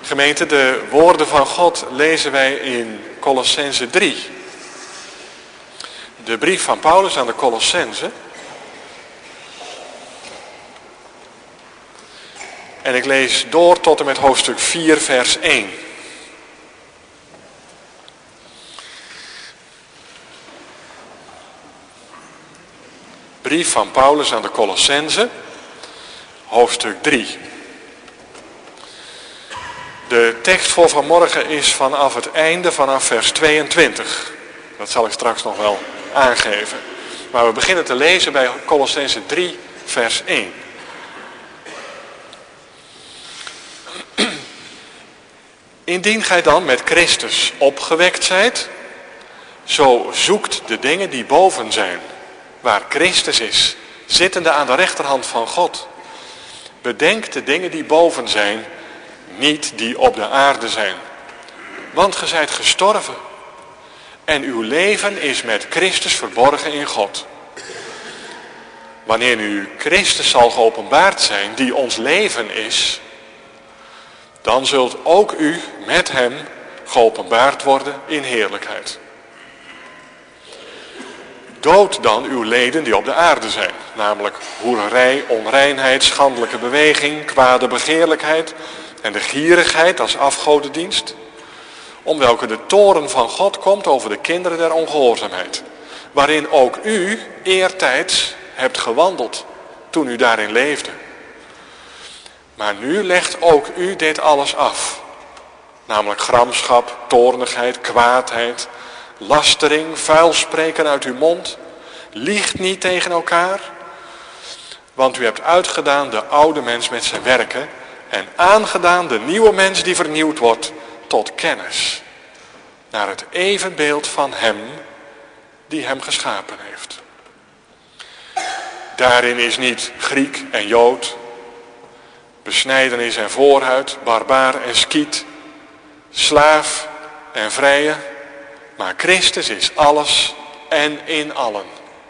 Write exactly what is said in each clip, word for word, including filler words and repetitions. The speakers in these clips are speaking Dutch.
Gemeente, de woorden van God lezen wij in Colossenzen drie. De brief van Paulus aan de Colossenzen. En ik lees door tot en met hoofdstuk vier, vers één. Brief van Paulus aan de Colossenzen, hoofdstuk drie. De tekst voor vanmorgen is vanaf het einde, vanaf vers tweeëntwintig. Dat zal ik straks nog wel aangeven. Maar we beginnen te lezen bij Colossenzen drie, vers één. Indien gij dan met Christus opgewekt zijt, zo zoekt de dingen die boven zijn, waar Christus is, zittende aan de rechterhand van God. Bedenk de dingen die boven zijn, niet die op de aarde zijn. Want ge zijt gestorven en uw leven is met Christus verborgen in God. Wanneer nu Christus zal geopenbaard zijn, die ons leven is, dan zult ook u met hem geopenbaard worden in heerlijkheid. Dood dan uw leden die op de aarde zijn, namelijk hoererij, onreinheid, schandelijke beweging, kwade begeerlijkheid en de gierigheid als afgodendienst, om welke de toorn van God komt over de kinderen der ongehoorzaamheid, waarin ook u eertijds hebt gewandeld, toen u daarin leefde. Maar nu legt ook u dit alles af, namelijk gramschap, toornigheid, kwaadheid, lastering, vuilspreken uit uw mond. Liegt niet tegen elkaar, want u hebt uitgedaan de oude mens met zijn werken en aangedaan de nieuwe mens die vernieuwd wordt tot kennis, naar het evenbeeld van hem die hem geschapen heeft. Daarin is niet Griek en Jood, besnijdenis en voorhuid, barbaar en skiet, slaaf en vrije, maar Christus is alles en in allen.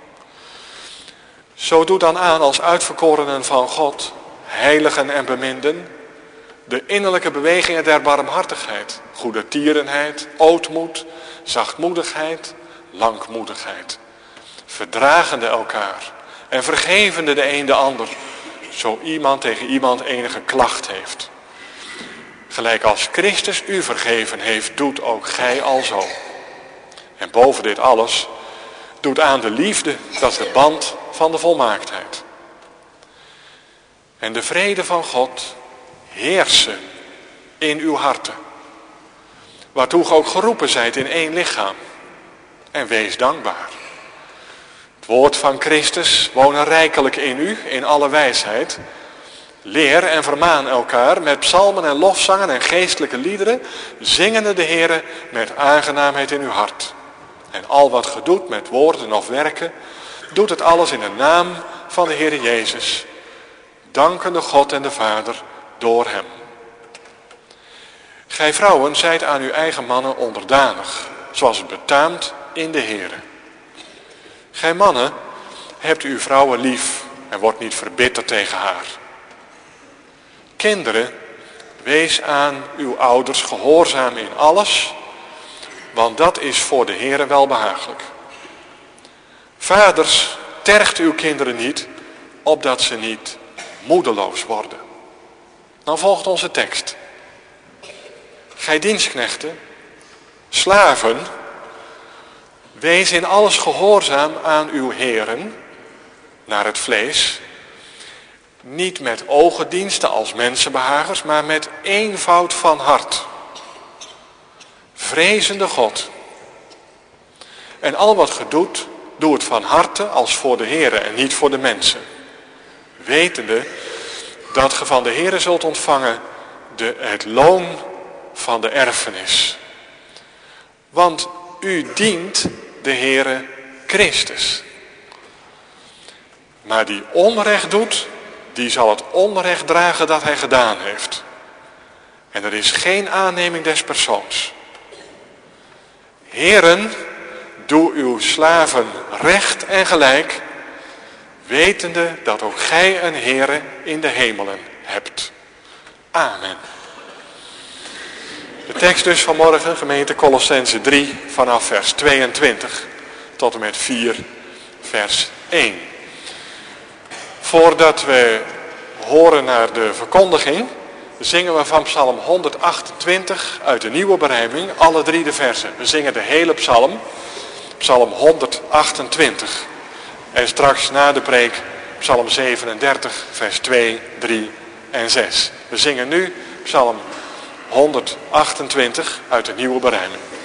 Zo doe dan aan als uitverkorenen van God, heiligen en beminden, de innerlijke bewegingen der barmhartigheid, goedertierenheid, ootmoed, zachtmoedigheid, langmoedigheid, verdragende elkaar en vergevende de een de ander, zo iemand tegen iemand enige klacht heeft. Gelijk als Christus u vergeven heeft, doet ook gij alzo. En boven dit alles, doet aan de liefde, dat is de band van de volmaaktheid. En de vrede van God heersen in uw harten, waartoe ge ook geroepen zijt in één lichaam. En wees dankbaar. Het woord van Christus wonen rijkelijk in u, in alle wijsheid. Leer en vermaan elkaar met psalmen en lofzangen en geestelijke liederen, zingende de Heere met aangenaamheid in uw hart. En al wat ge doet met woorden of werken, doet het alles in de naam van de Heere Jezus, dankende God en de Vader door hem. Gij vrouwen zijt aan uw eigen mannen onderdanig, zoals het betaamt in de Heere. Gij mannen hebt uw vrouwen lief en wordt niet verbitterd tegen haar. Kinderen, wees aan uw ouders gehoorzaam in alles, want dat is voor de Heere welbehagelijk. Vaders, tergt uw kinderen niet, opdat ze niet moedeloos worden. Dan volgt onze tekst. Gij dienstknechten, slaven, wees in alles gehoorzaam aan uw heren, naar het vlees, niet met ogendiensten als mensenbehagers, maar met eenvoud van hart, vrezende God. En al wat ge doet, doe het van harte als voor de Heere en niet voor de mensen, wetende dat ge van de Heere zult ontvangen de, het loon van de erfenis. Want u dient de Heere Christus. Maar die onrecht doet, die zal het onrecht dragen dat hij gedaan heeft. En er is geen aanneming des persoons. Heren, doe uw slaven recht en gelijk, wetende dat ook gij een Heere in de hemelen hebt. Amen. De tekst dus vanmorgen, gemeente Colossenzen drie, vanaf vers tweeëntwintig tot en met vier, vers één. Voordat we horen naar de verkondiging, zingen we van psalm honderdachtentwintig uit de nieuwe berijming, alle drie de versen. We zingen de hele psalm, psalm honderdachtentwintig. En straks na de preek, psalm zevenendertig, vers twee, drie en zes. We zingen nu psalm honderdachtentwintig uit de nieuwe berijming.